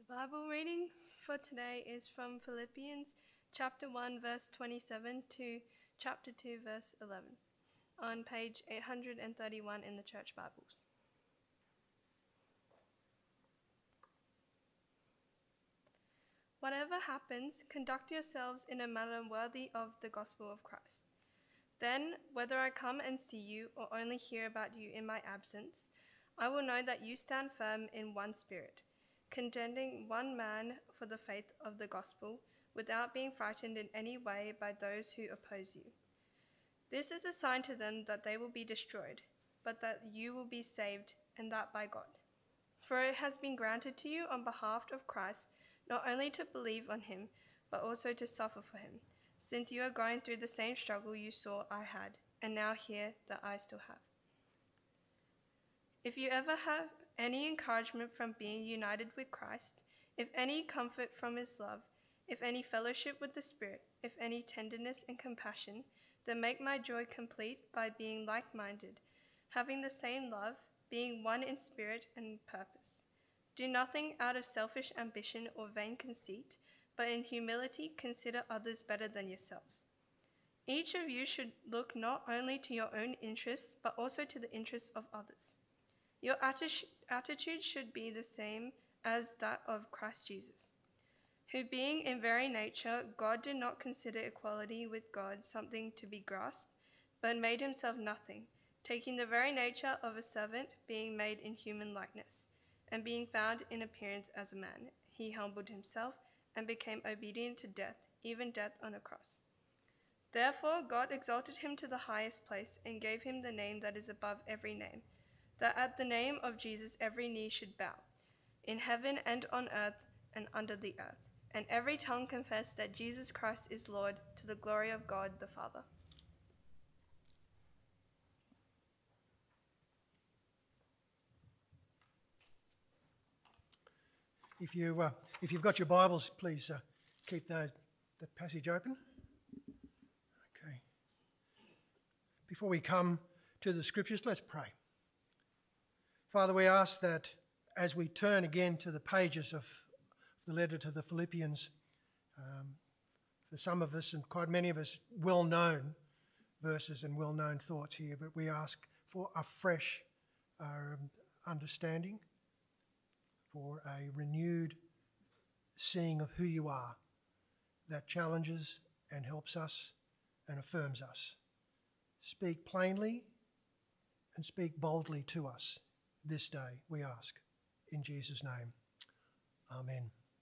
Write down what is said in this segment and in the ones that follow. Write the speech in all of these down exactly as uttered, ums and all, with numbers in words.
Bible reading for today is from Philippians chapter one verse twenty-seven to chapter two verse eleven on page eight hundred thirty-one in the Church Bibles. Whatever happens, conduct yourselves in a manner worthy of the gospel of Christ. Then, whether I come and see you or only hear about you in my absence, I will know that you stand firm in one spirit, contending one man for the faith of the gospel, without being frightened in any way by those who oppose you. This is a sign to them that they will be destroyed, but that you will be saved, and that by God. For it has been granted to you on behalf of Christ not only to believe on him, but also to suffer for him, since you are going through the same struggle you saw I had, and now hear that I still have. If you ever have any encouragement from being united with Christ, if any comfort from his love, if any fellowship with the Spirit, if any tenderness and compassion, then make my joy complete by being like-minded, having the same love, being one in spirit and purpose. Do nothing out of selfish ambition or vain conceit, but in humility consider others better than yourselves. Each of you should look not only to your own interests, but also to the interests of others. Your atti- attitude should be the same as that of Christ Jesus, who being in very nature God, did not consider equality with God something to be grasped, but made himself nothing, taking the very nature of a servant, being made in human likeness. And being found in appearance as a man, he humbled himself and became obedient to death, even death on a cross. Therefore God exalted him to the highest place and gave him the name that is above every name, that at the name of Jesus every knee should bow, in heaven and on earth and under the earth, and every tongue confess that Jesus Christ is Lord, to the glory of God the Father. If, you, uh, if you've got your Bibles, please uh, keep the, the passage open. Okay. Before we come to the scriptures, let's pray. Father, we ask that as we turn again to the pages of the letter to the Philippians, um, for some of us and quite many of us, well-known verses and well-known thoughts here, but we ask for a fresh uh, understanding, for a renewed seeing of who you are that challenges and helps us and affirms us. Speak plainly and speak boldly to us this day, we ask, in Jesus' name. Amen.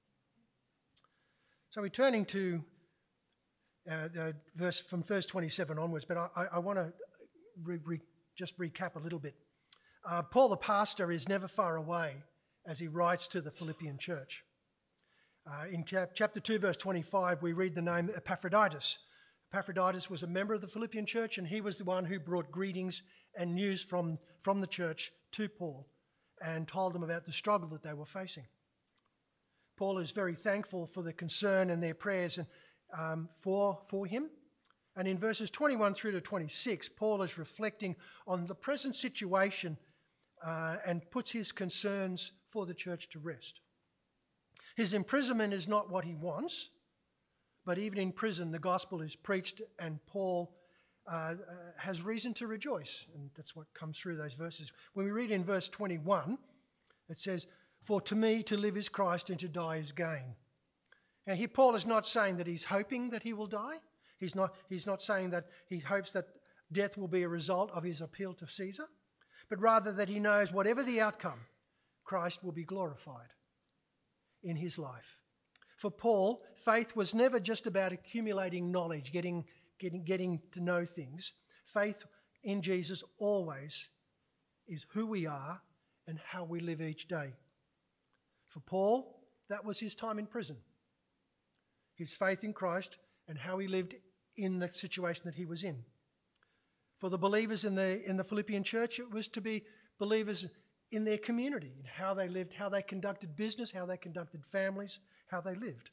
So we're turning to uh, the verse from verse twenty-seven onwards, but I, I, I want to re- re- just recap a little bit. Uh, Paul the pastor is never far away as he writes to the Philippian church. Uh, in chap- chapter two, verse twenty-five, we read the name Epaphroditus. Epaphroditus was a member of the Philippian church, and he was the one who brought greetings and news from, from the church to Paul and told them about the struggle that they were facing. Paul is very thankful for the concern and their prayers and, um, for, for him. And in verses twenty-one through to twenty-six, Paul is reflecting on the present situation uh, and puts his concerns for the church to rest. His imprisonment is not what he wants, but even in prison the gospel is preached, and Paul uh, uh, has reason to rejoice, and that's what comes through those verses. When we read in verse twenty-one, it says, "For to me to live is Christ and to die is gain." Now here Paul is not saying that he's hoping that he will die. He's not, he's not saying that he hopes that death will be a result of his appeal to Caesar, but rather that he knows whatever the outcome, Christ will be glorified in his life. For Paul, faith was never just about accumulating knowledge, getting, getting, getting to know things. Faith in Jesus always is who we are and how we live each day. For Paul, that was his time in prison. His faith in Christ and how he lived in the situation that he was in. For the believers in the, in the Philippian church, it was to be believers in their community, in how they lived, how they conducted business, how they conducted families, how they lived.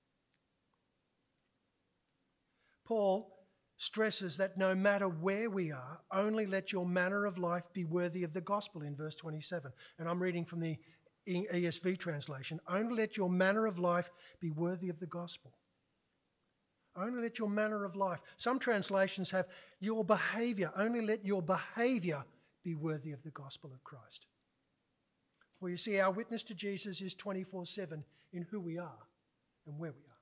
Paul stresses that no matter where we are, only let your manner of life be worthy of the gospel in verse twenty-seven. And I'm reading from the E S V translation, only let your manner of life be worthy of the gospel. Only let your manner of life. Some translations have your behaviour. Only let your behaviour be worthy of the gospel of Christ. Well, you see, our witness to Jesus is twenty-four seven in who we are and where we are.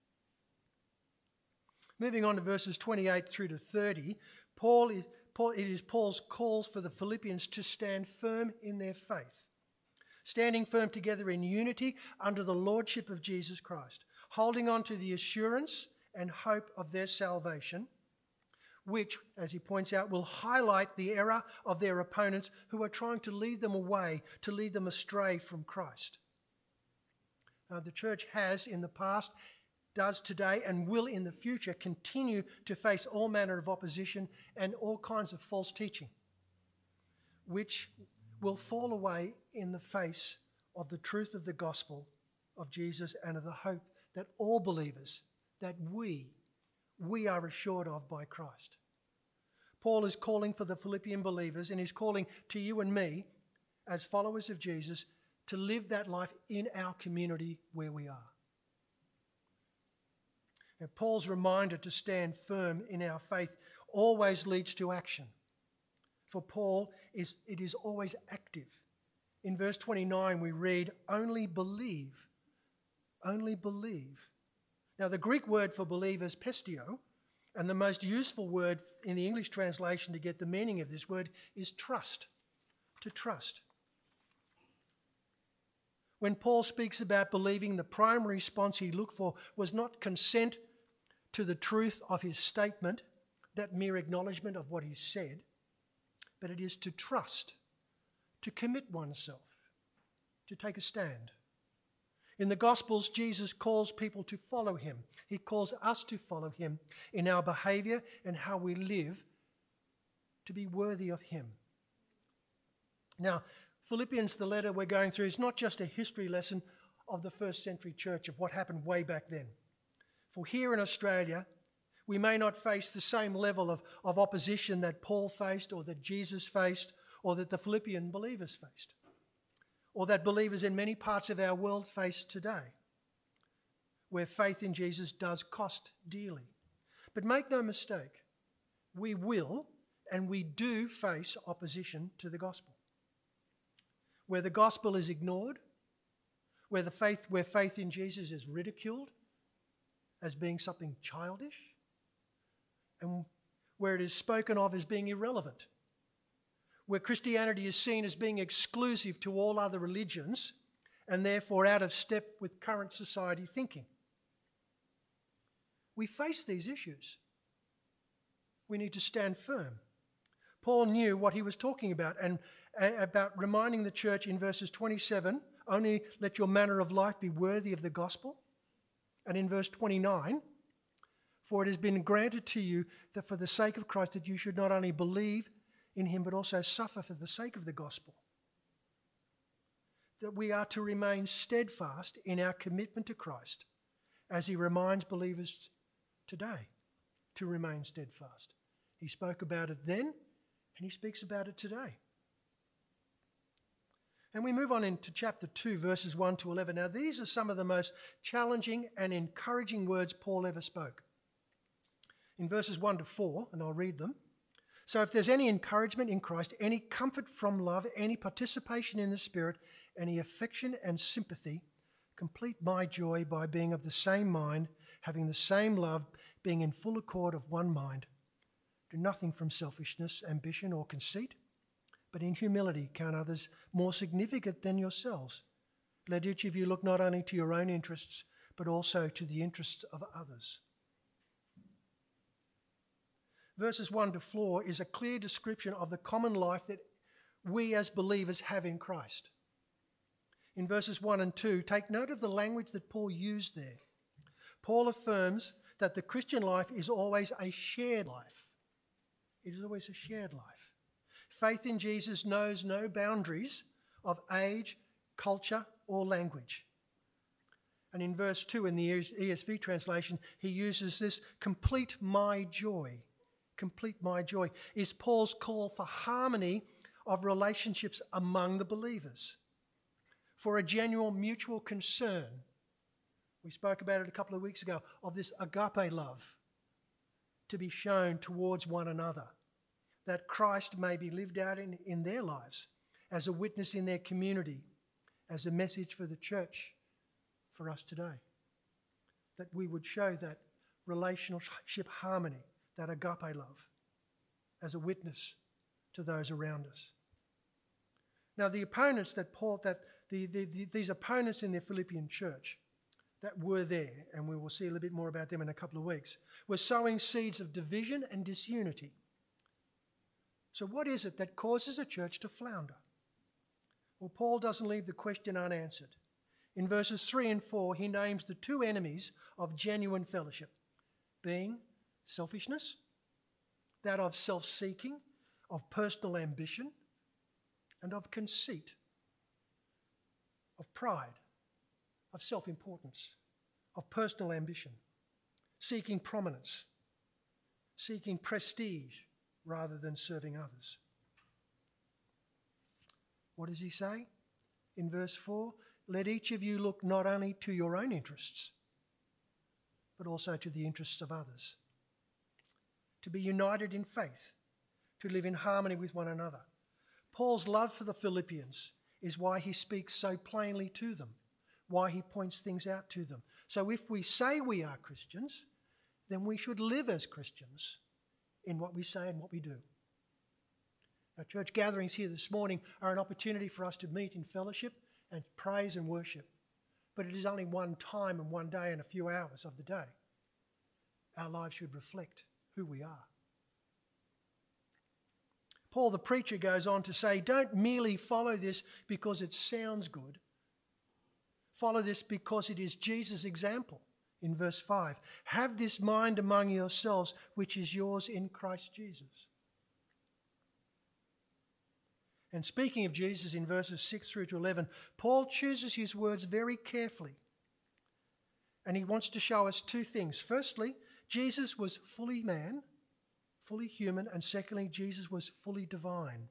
Moving on to verses twenty-eight through to thirty, Paul is, Paul, it is Paul's calls for the Philippians to stand firm in their faith, standing firm together in unity under the lordship of Jesus Christ, holding on to the assurance and hope of their salvation, which, as he points out, will highlight the error of their opponents who are trying to lead them away, to lead them astray from Christ. Now, the church has in the past, does today, and will in the future continue to face all manner of opposition and all kinds of false teaching, which will fall away in the face of the truth of the gospel of Jesus and of the hope that all believers, that we, we are assured of by Christ. Paul is calling for the Philippian believers, and he's calling to you and me as followers of Jesus to live that life in our community where we are. And Paul's reminder to stand firm in our faith always leads to action. For Paul, is it is always active. In verse twenty-nine we read, only believe, only believe. Now the Greek word for believe is pistio, and the most useful word in the English translation to get the meaning of this word is trust, to trust. When Paul speaks about believing, the primary response he looked for was not consent to the truth of his statement, that mere acknowledgement of what he said, but it is to trust, to commit oneself, to take a stand. In the Gospels, Jesus calls people to follow him. He calls us to follow him in our behaviour and how we live, to be worthy of him. Now, Philippians, the letter we're going through, is not just a history lesson of the first century church, of what happened way back then. For here in Australia, we may not face the same level of, of opposition that Paul faced, or that Jesus faced, or that the Philippian believers faced, or that believers in many parts of our world face today, where faith in Jesus does cost dearly. But make no mistake, we will and we do face opposition to the gospel. Where the gospel is ignored, where the faith, where faith in Jesus is ridiculed as being something childish, and where it is spoken of as being irrelevant, where Christianity is seen as being exclusive to all other religions and therefore out of step with current society thinking. We face these issues. We need to stand firm. Paul knew what he was talking about, and about reminding the church in verses twenty-seven, only let your manner of life be worthy of the gospel. And in verse twenty-nine, for it has been granted to you that for the sake of Christ that you should not only believe in him but also suffer for the sake of the gospel. That we are to remain steadfast in our commitment to Christ, as he reminds believers today to remain steadfast. He spoke about it then, and he speaks about it today. And we move on into chapter two, verses one to eleven. Now, these are some of the most challenging and encouraging words Paul ever spoke. In verses one to four, and I'll read them. So if there's any encouragement in Christ, any comfort from love, any participation in the Spirit, any affection and sympathy, complete my joy by being of the same mind, having the same love, being in full accord of one mind. Do nothing from selfishness, ambition, or conceit, but in humility count others more significant than yourselves. Let each of you look not only to your own interests, but also to the interests of others. Verses one to four is a clear description of the common life that we as believers have in Christ. In verses one and two, take note of the language that Paul used there. Paul affirms that the Christian life is always a shared life. It is always a shared life. Faith in Jesus knows no boundaries of age, culture, or language. And in verse two in the E S V translation, he uses this, complete my joy. Complete my joy is Paul's call for harmony of relationships among the believers. for a genuine mutual concern. We spoke about it a couple of weeks ago, of this agape love to be shown towards one another, that Christ may be lived out in, in their lives as a witness in their community, as a message for the church for us today. That we would show that relationship harmony, that agape love, as a witness to those around us. Now, the opponents that Paul, that the, the, the, these opponents in the Philippian church that were there, and we will see a little bit more about them in a couple of weeks, were sowing seeds of division and disunity. So what is it that causes a church to flounder? Well, Paul doesn't leave the question unanswered. In verses three and four, he names the two enemies of genuine fellowship, being selfishness, that of self-seeking, of personal ambition, and of conceit, of pride, of self-importance, of personal ambition, seeking prominence, seeking prestige rather than serving others. What does he say? In verse four, let each of you look not only to your own interests, but also to the interests of others. To be united in faith, to live in harmony with one another. Paul's love for the Philippians is why he speaks so plainly to them, why he points things out to them. So if we say we are Christians, then we should live as Christians in what we say and what we do. Our church gatherings here this morning are an opportunity for us to meet in fellowship and praise and worship. But it is only one time and one day and a few hours of the day. Our lives should reflect who we are. Paul the preacher goes on to say, don't merely follow this because it sounds good. Follow this because it is Jesus' example. In verse five, have this mind among yourselves, which is yours in Christ Jesus. And speaking of Jesus in verses six through to eleven, Paul chooses his words very carefully. And he wants to show us two things. Firstly, Jesus was fully man, fully human, and secondly, Jesus was fully divine.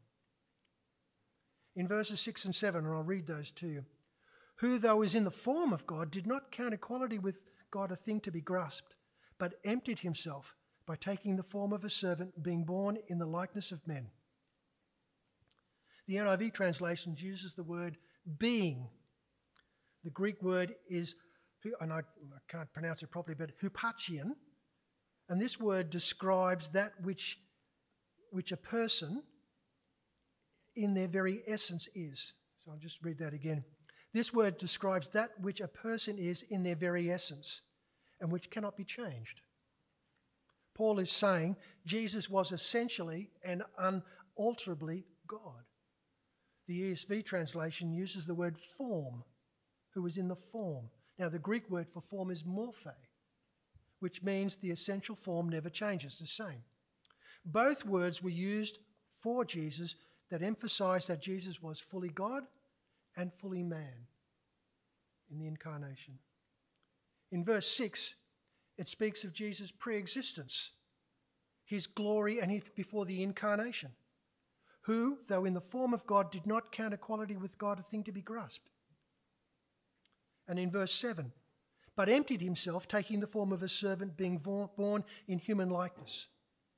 In verses six and seven, and I'll read those to you, who, though is in the form of God, did not count equality with God a thing to be grasped, but emptied himself by taking the form of a servant, being born in the likeness of men. The N I V translation uses the word being. The Greek word is, and I, I can't pronounce it properly, but hupachion. And this word describes that which, which a person in their very essence is. So I'll just read that again. This word describes that which a person is in their very essence and which cannot be changed. Paul is saying Jesus was essentially and unalterably God. The E S V translation uses the word form, who was in the form. Now the Greek word for form is morphe, which means the essential form never changes, the same. Both words were used for Jesus that emphasize that Jesus was fully God and fully man in the incarnation. In verse six, it speaks of Jesus' pre-existence, his glory and his before the incarnation, who, though in the form of God, did not count equality with God a thing to be grasped. And in verse seven, but emptied himself, taking the form of a servant, being born in human likeness.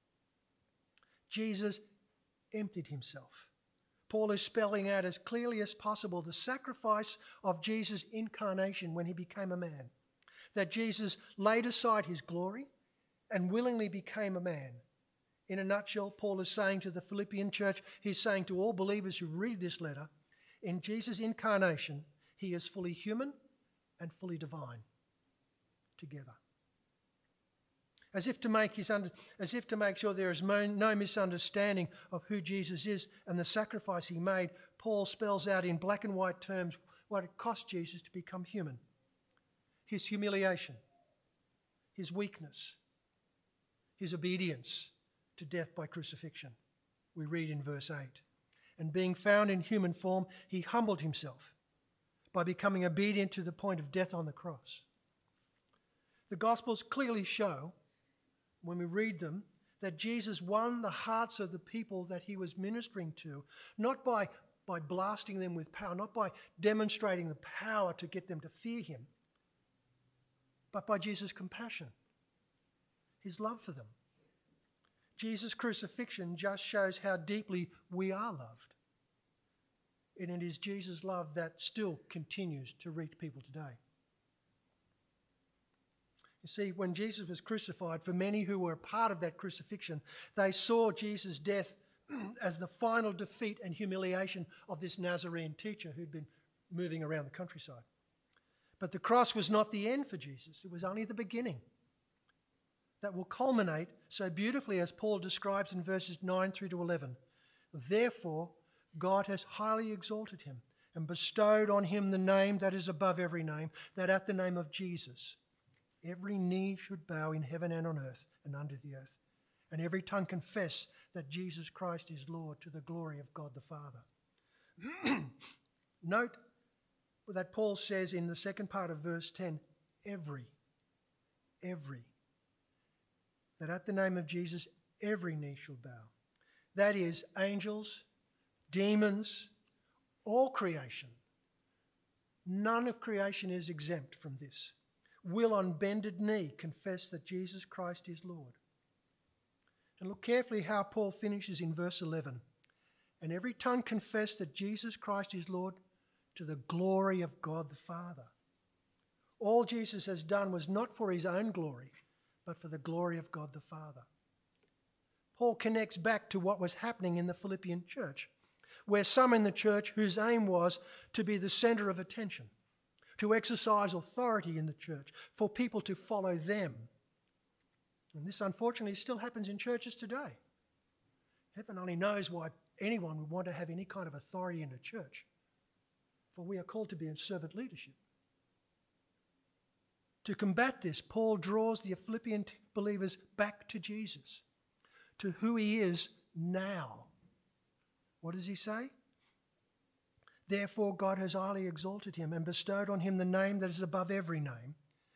Jesus emptied himself. Paul is spelling out as clearly as possible the sacrifice of Jesus' incarnation when he became a man. That Jesus laid aside his glory and willingly became a man. In a nutshell, Paul is saying to the Philippian church, he's saying to all believers who read this letter, in Jesus' incarnation, he is fully human and fully divine together. As if to make his under, as if to make sure there is no misunderstanding of who Jesus is and the sacrifice he made, Paul spells out in black and white terms what it cost Jesus to become human. His humiliation, his weakness, his obedience to death by crucifixion. We read in verse eight. And being found in human form, he humbled himself by becoming obedient to the point of death on the cross. The Gospels clearly show, when we read them, that Jesus won the hearts of the people that he was ministering to, not by, by blasting them with power, not by demonstrating the power to get them to fear him, but by Jesus' compassion, his love for them. Jesus' crucifixion just shows how deeply we are loved. And it is Jesus' love that still continues to reach people today. You see, when Jesus was crucified, for many who were a part of that crucifixion, they saw Jesus' death as the final defeat and humiliation of this Nazarene teacher who'd been moving around the countryside. But the cross was not the end for Jesus. It was only the beginning that will culminate so beautifully as Paul describes in verses nine through to eleven. Therefore, God has highly exalted him and bestowed on him the name that is above every name, that at the name of Jesus, every knee should bow in heaven and on earth and under the earth, and every tongue confess that Jesus Christ is Lord, to the glory of God the Father. Note that Paul says in the second part of verse ten, every, every, that at the name of Jesus every knee shall bow. That is, angels, demons, all creation. None of creation is exempt from this. Will on bended knee confess that Jesus Christ is Lord. And look carefully how Paul finishes in verse eleven. And every tongue confess that Jesus Christ is Lord, to the glory of God the Father. All Jesus has done was not for his own glory, but for the glory of God the Father. Paul connects back to what was happening in the Philippian church, where some in the church whose aim was to be the center of attention, to exercise authority in the church, for people to follow them. And this, unfortunately, still happens in churches today. Heaven only knows why anyone would want to have any kind of authority in a church, for we are called to be in servant leadership. To combat this, Paul draws the Philippian believers back to Jesus, to who he is now. What does he say? Therefore God has highly exalted him and bestowed on him the name that is above every name,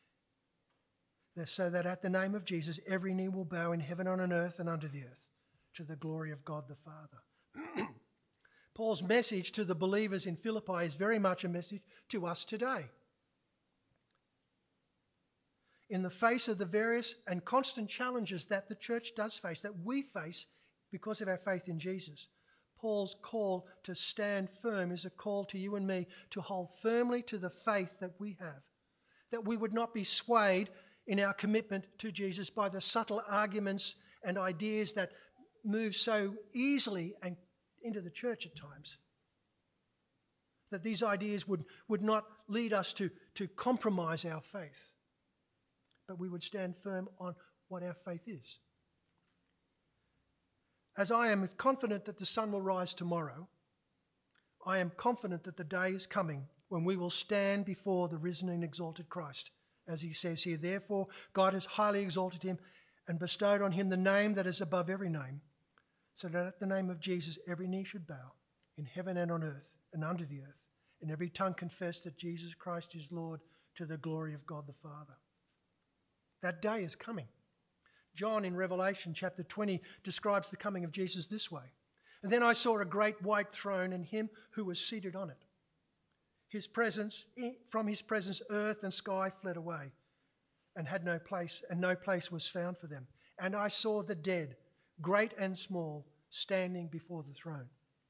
so that at the name of Jesus every knee will bow in heaven and on earth and under the earth, to the glory of God the Father. Paul's message to the believers in Philippi is very much a message to us today. In the face of the various and constant challenges that the church does face, that we face because of our faith in Jesus, Paul's call to stand firm is a call to you and me to hold firmly to the faith that we have, that we would not be swayed in our commitment to Jesus by the subtle arguments and ideas that move so easily and into the church at times. That these ideas would, would not lead us to, to compromise our faith, but we would stand firm on what our faith is. As I am confident that the sun will rise tomorrow, I am confident that the day is coming when we will stand before the risen and exalted Christ. As he says here, therefore God has highly exalted him and bestowed on him the name that is above every name, so that at the name of Jesus every knee should bow, in heaven and on earth and under the earth, and every tongue confess that Jesus Christ is Lord, to the glory of God the Father. That day is coming. John in Revelation chapter twenty describes the coming of Jesus this way. And then I saw a great white throne and him who was seated on it. His presence, from his presence, earth and sky fled away and had no place, and no place was found for them. And I saw the dead, great and small, standing before the throne.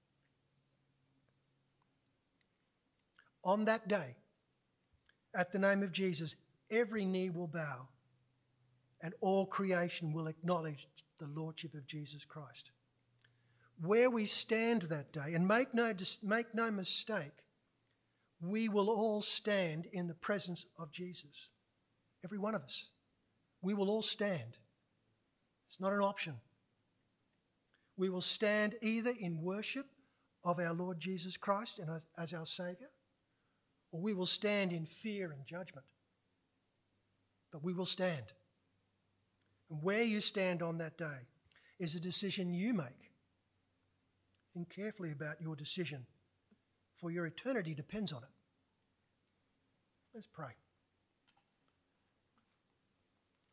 On that day, at the name of Jesus, every knee will bow and all creation will acknowledge the lordship of Jesus Christ. Where we stand that day, and make no, make no mistake, we will all stand in the presence of Jesus. Every one of us. We will all stand. It's not an option. We will stand either in worship of our Lord Jesus Christ and as our Saviour, or we will stand in fear and judgment. But we will stand. And where you stand on that day is a decision you make. Think carefully about your decision, for your eternity depends on it. Let's pray.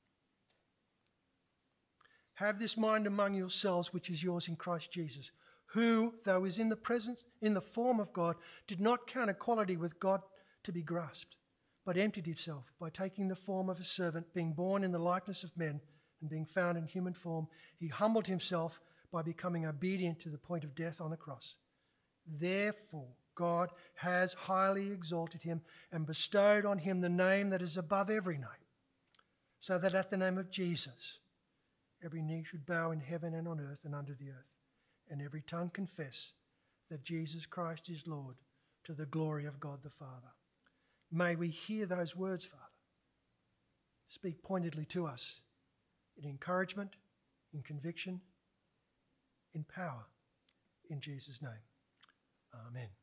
Have this mind among yourselves, which is yours in Christ Jesus, who, though is in the presence, in the form of God, did not count equality with God to be grasped, but emptied himself by taking the form of a servant, being born in the likeness of men, and being found in human form, he humbled himself by becoming obedient to the point of death on the cross. Therefore, God has highly exalted him and bestowed on him the name that is above every name, so that at the name of Jesus, every knee should bow in heaven and on earth and under the earth, and every tongue confess that Jesus Christ is Lord, to the glory of God the Father. May we hear those words, Father, speak pointedly to us in encouragement, in conviction, in power, in Jesus' name. Amen.